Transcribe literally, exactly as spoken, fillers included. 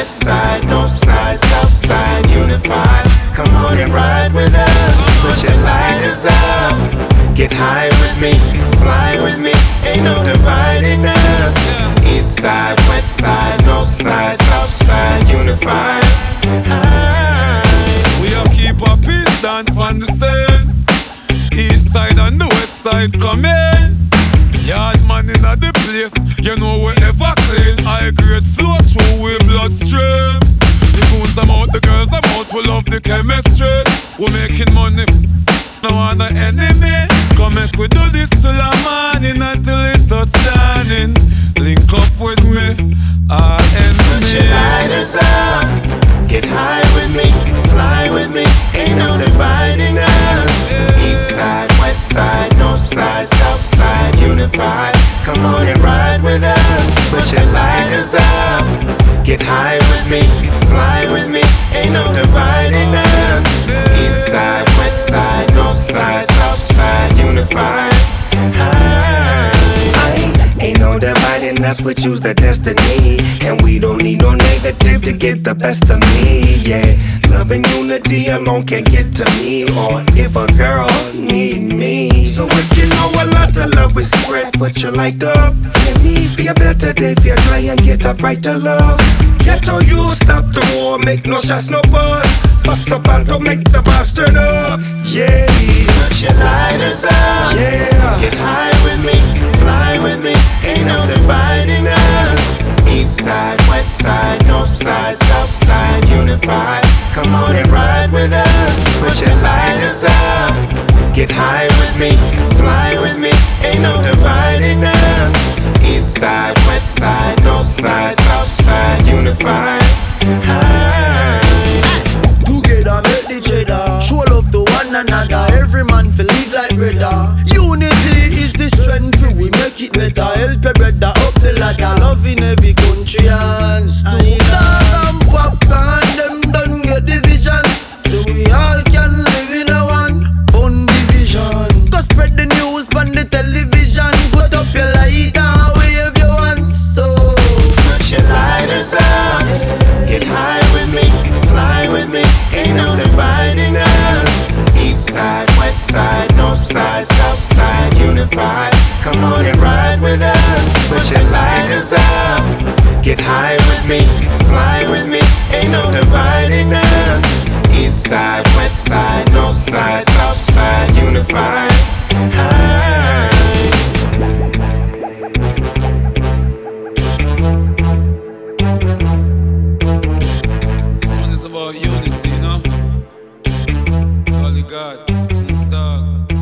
west side, north side, south side, unified. Come on and ride with us. Put your lighters up. Get high with me, fly with me. Ain't no dividing us. East side, west side, north side, south side, unified. High. We are keep a peace dance on the same. East side and the west side come in. Yard man in the place, you know we ever clean. High grade flow through we bloodstream. The goons them out, the girls them out, we love the chemistry. We making money, no one the enemy. Come make we do this till the morning until it touch dawning. Link up with me, our enemy. Put your lighters up, get high with me, fly with me. Ain't no dividing us. East side, west side, north side, south side, unified. Come on and ride with us. Put your lighters up, get high with me, fly with me. Ain't no dividing us. East side, west side, north side, south side, unified. High. Ain't no dividing us, we choose the destiny. And we don't need no negative to get the best of me, yeah. Love and unity alone can't get to me. Or if a girl need me. So if you know a lot of love we spread, put your light up. Let me be a better day if you try and get up right to love. Get to you, stop the war, make no shots, no buzz. Bust up and don't make the vibes turn up, yeah. Put your lighters up, yeah. Get high with me, fly with me. Ain't no dividing us. East side, west side, north side, south side, unified. Come on and ride with us. Put your lighters up. Get high with me, fly with me. Ain't no dividing us. East side, west side, north side, south side, unified. High. Together make the cheddar. Show love to one another. Every man feel live like brother. Unity is the strength. We make it better. Help a brother up the ladder. Love in every country and Snoop Dogg and Popcorn. Them done get the vision. So we all can live in a one one division. Go spread the news on the television. Put up your light and wave your hands. So put your lighters up. Get high with me, fly with me. Ain't no dividing us. East side, west side, north side, south side, unified. Come on and ride with us. Put your lighters up. Get high with me, fly with me. Ain't no dividing us. East side, west side, north side, south side, unified. High. This one is about unity, you know. Holy God, Snoop Dogg.